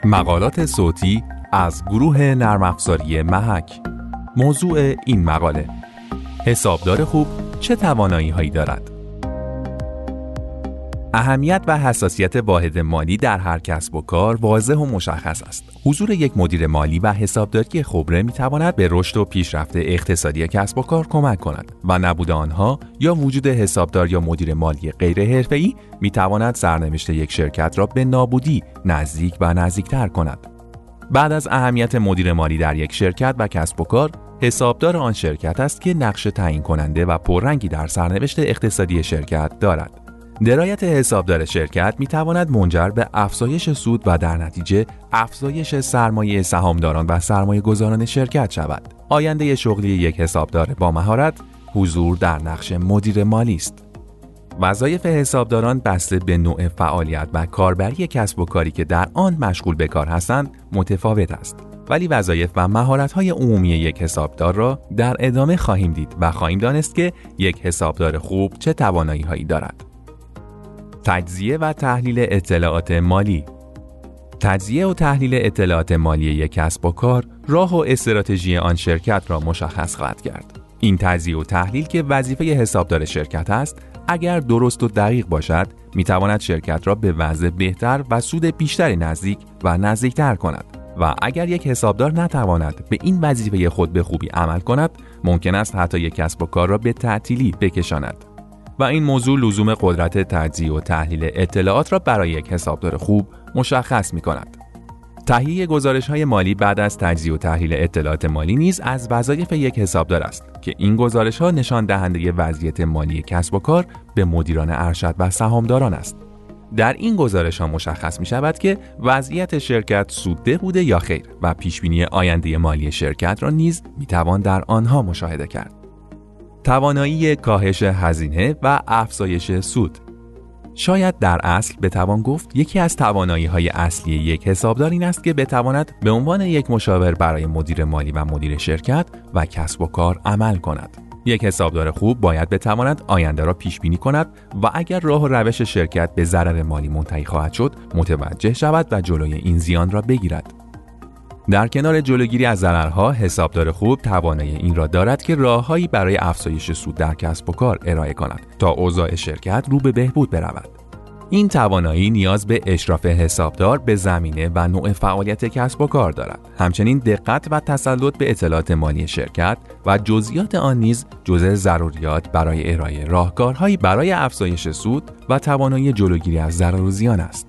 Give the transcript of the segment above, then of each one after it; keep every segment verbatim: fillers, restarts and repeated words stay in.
مقالات صوتی از گروه نرم افزاری محک. موضوع این مقاله: حسابدار خوب چه توانایی هایی دارد؟ اهمیت و حساسیت واحد مالی در هر کسب و کار واضح و مشخص است. حضور یک مدیر مالی و حسابداری خبره می‌تواند به رشد و پیشرفت اقتصادی کسب و کار کمک کند و نبود آنها یا وجود حسابدار یا مدیر مالی غیر حرفه‌ای می‌تواند سرنوشت یک شرکت را به نابودی نزدیک و نزدیکتر کند. بعد از اهمیت مدیر مالی در یک شرکت و کسب و کار، حسابدار آن شرکت است که نقش تعیین کننده و پررنگی در سرنوشت اقتصادی شرکت دارد. درایت حسابدار شرکت می تواند منجر به افزایش سود و در نتیجه افزایش سرمایه سهامداران و سرمایه گذاران شرکت شود. آینده شغلی یک حسابدار با مهارت حضور در نقش مدیر مالی است. وظایف حسابداران بسته به نوع فعالیت و کاربری کسب و کاری که در آن مشغول به کار هستند متفاوت است. ولی وظایف و مهارت‌های عمومی یک حسابدار را در ادامه خواهیم دید و خواهیم دانست که یک حسابدار خوب چه توانایی‌هایی دارد. تجزیه و تحلیل اطلاعات مالی. تجزیه و تحلیل اطلاعات مالی یک کسب و کار راه و استراتژی آن شرکت را مشخص خواهد کرد. این تجزیه و تحلیل که وظیفه حسابدار شرکت است، اگر درست و دقیق باشد، می‌تواند شرکت را به وضع بهتر و سود بیشتری نزدیک و نزدیکتر کند. و اگر یک حسابدار نتواند به این وظیفه خود به خوبی عمل کند، ممکن است حتی یک کسب و کار را به تعطیلی بکشاند. و این موضوع لزوم قدرت تجزیه و تحلیل اطلاعات را برای یک حسابدار خوب مشخص می کند. تهیه گزارش‌های مالی بعد از تجزیه و تحلیل اطلاعات مالی نیز از وظایف یک حسابدار است که این گزارش‌ها نشان دهنده وضعیت مالی کسب و کار به مدیران ارشد و سهامداران است. در این گزارش‌ها مشخص می‌شود که وضعیت شرکت سودده بوده یا خیر و پیشبینی آینده مالی شرکت را نیز می‌توان در آنها مشاهده کرد. توانایی کاهش هزینه و افزایش سود. شاید در اصل بتوان گفت یکی از توانایی‌های اصلی یک حسابدار این است که بتواند به عنوان یک مشاور برای مدیر مالی و مدیر شرکت و کسب و کار عمل کند. یک حسابدار خوب باید بتواند آینده را پیش بینی کند و اگر راه و روش شرکت به ضرر مالی منتهی خواهد شد، متوجه شود و جلوی این زیان را بگیرد. در کنار جلوگیری از ضررها، حسابدار خوب توانایی این را دارد که راههایی برای افزایش سود در کسب و کار ارائه کند تا اوضاع شرکت رو به بهبود برود. این توانایی نیاز به اشراف حسابدار به زمینه و نوع فعالیت کسب و کار دارد. همچنین دقت و تسلط به اطلاعات مالی شرکت و جزئیات آن نیز جزء ضروریات برای ارائه راهکارهایی برای افزایش سود و توانایی جلوگیری از ضرر و زیان است.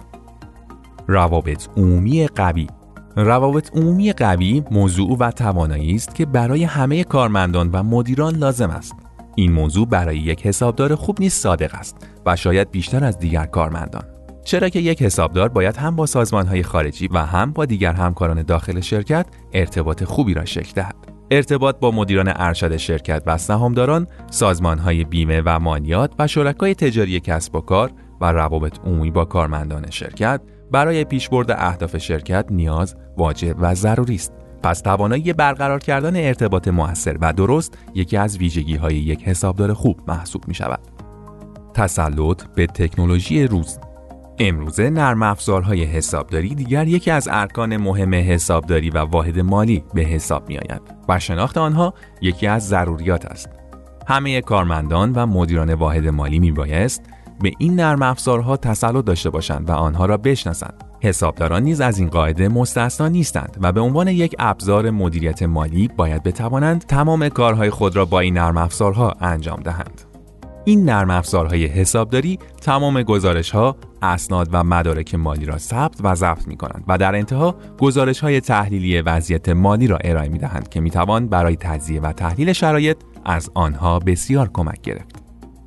روابط عمومی قوی. روابط عمومی قوی موضوع و توانایی است که برای همه کارمندان و مدیران لازم است. این موضوع برای یک حسابدار خوب نیز صادق است و شاید بیشتر از دیگر کارمندان، چرا که یک حسابدار باید هم با سازمان‌های خارجی و هم با دیگر همکاران داخل شرکت ارتباط خوبی را شکل دهد. ارتباط با مدیران ارشد شرکت و سهامداران، سازمان‌های بیمه و مالیات و شرکای تجاری کسب و کار و روابط عمومی با کارمندان شرکت برای پیشبرد اهداف شرکت نیاز، واجب و ضروری است. پس توانایی برقرار کردن ارتباط مؤثر و درست یکی از ویژگی‌های یک حسابدار خوب محسوب می‌شود. تسلط به تکنولوژی روز. امروزه نرم افزارهای حسابداری دیگر یکی از ارکان مهم حسابداری و واحد مالی به حساب می‌آید و شناخت آنها یکی از ضروریات است. همه کارمندان و مدیران واحد مالی میبایست به این نرم افزارها تسلط داشته باشند و آنها را بشناسند. حسابداران نیز از این قاعده مستثنا نیستند و به عنوان یک ابزار مدیریت مالی باید بتوانند تمام کارهای خود را با این نرم افزارها انجام دهند. این نرم افزارهای حسابداری تمام گزارش‌ها، اسناد و مدارک مالی را ثبت و ضبط می‌کنند و در انتها گزارش‌های تحلیلی وضعیت مالی را ارائه می‌دهند که می‌توان برای تجزیه و تحلیل شرایط از آنها بسیار کمک گرفت.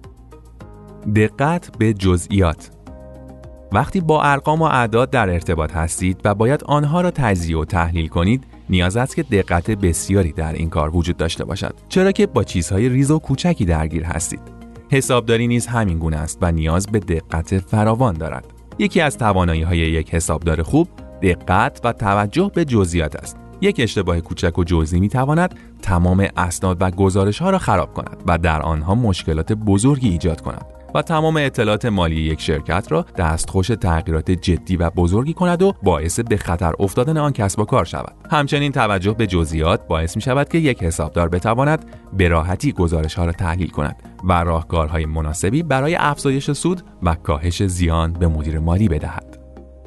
دقت به جزئیات. وقتی با ارقام و اعداد در ارتباط هستید و باید آنها را تجزیه و تحلیل کنید، نیاز است که دقت بسیاری در این کار وجود داشته باشد، چرا که با چیزهای ریز و کوچکی درگیر هستید. حسابداری نیز همین گونه است و نیاز به دقت فراوان دارد. یکی از توانایی‌های یک حسابدار خوب دقت و توجه به جزئیات است. یک اشتباه کوچک و جزئی می‌تواند تمام اسناد و گزارش‌ها را خراب کند و در آنها مشکلات بزرگی ایجاد کند. و تمام اطلاعات مالی یک شرکت را دستخوش تغییرات جدی و بزرگی کند و باعث به خطر افتادن آن کسب و کار شود. همچنین توجه به جزئیات باعث می شود که یک حسابدار بتواند به راحتی گزارش‌ها را تحلیل کند و راهکارهای مناسبی برای افزایش سود و کاهش زیان به مدیر مالی بدهد.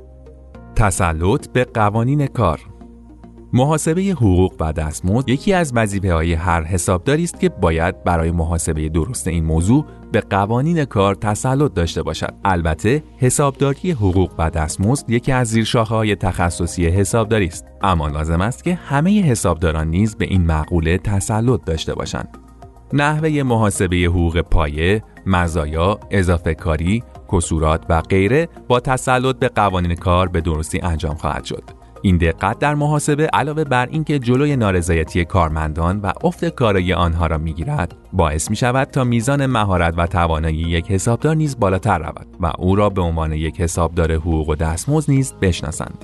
تسلط به قوانین کار. محاسبه حقوق و دستمزد یکی از وظیفه‌های هر حسابداری است که باید برای محاسبه درست این موضوع به قوانین کار تسلط داشته باشد. البته حسابداری حقوق و دستمزد یکی از زیرشاخه‌های تخصصی حسابداری است، اما لازم است که همه حسابداران نیز به این مقوله تسلط داشته باشند. نحوه محاسبه حقوق پایه، مزایا، اضافه کاری، کسورات و غیره با تسلط به قوانین کار به درستی انجام خواهد شد. این دقت در محاسبه علاوه بر اینکه جلوی نارضایتی کارمندان و افت کارایی آنها را میگیرد، باعث می شود تا میزان مهارت و توانایی یک حسابدار نیز بالاتر رود و او را به عنوان یک حسابدار حقوق و دستمزد نیز بشناسند.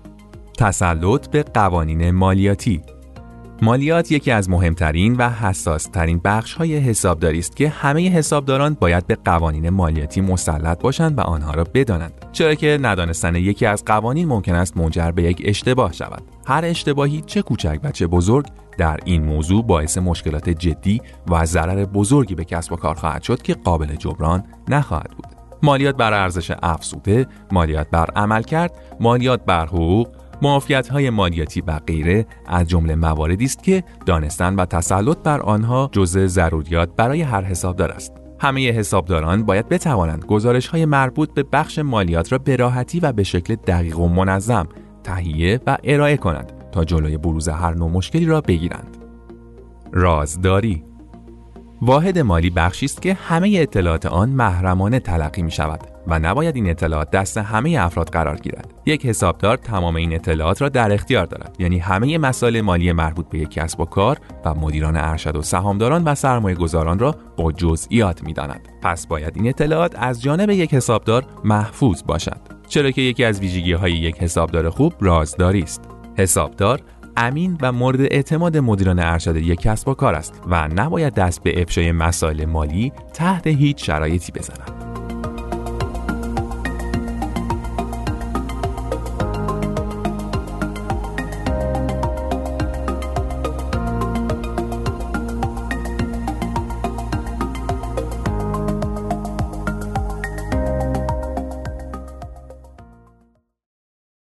تسلط به قوانین مالیاتی. مالیات یکی از مهمترین و حساس‌ترین بخش‌های حسابداری است که همه حسابداران باید به قوانین مالیاتی مسلط باشند و آنها را بدانند، چرا که ندانستن یکی از قوانین ممکن است منجر به یک اشتباه شود. هر اشتباهی چه کوچک و چه بزرگ در این موضوع باعث مشکلات جدی و ضرر بزرگی به کسب و کار خواهد شد که قابل جبران نخواهد بود. مالیات بر ارزش افزوده، مالیات بر عملکرد، مالیات بر حقوق، معافیت‌های مالیاتی و غیره از جمله مواردی است که دانستن و تسلط بر آنها جزء ضروریات برای هر حسابدار است. همه حسابداران باید بتوانند گزارش‌های مربوط به بخش مالیات را به راحتی و به شکل دقیق و منظم تهیه و ارائه کنند تا جلوی بروز هر نوع مشکلی را بگیرند. رازداری. واحد مالی بخشی است که همه اطلاعات آن محرمانه تلقی می شود و نباید این اطلاعات دست همه افراد قرار گیرد. یک حسابدار تمام این اطلاعات را در اختیار دارد، یعنی همه مسائل مالی مربوط به یک کسب و کار و مدیران ارشد و سهامداران و سرمایه گذاران را با جزئیات می داند. پس باید این اطلاعات از جانب یک حسابدار محفوظ باشد، چرا که یکی از ویژگی‌های یک حسابدار خوب رازداری است. حسابدار امین و مورد اعتماد مدیران ارشد یک کسب و کار است و نباید دست به افشای مسائل مالی تحت هیچ شرایطی بزند.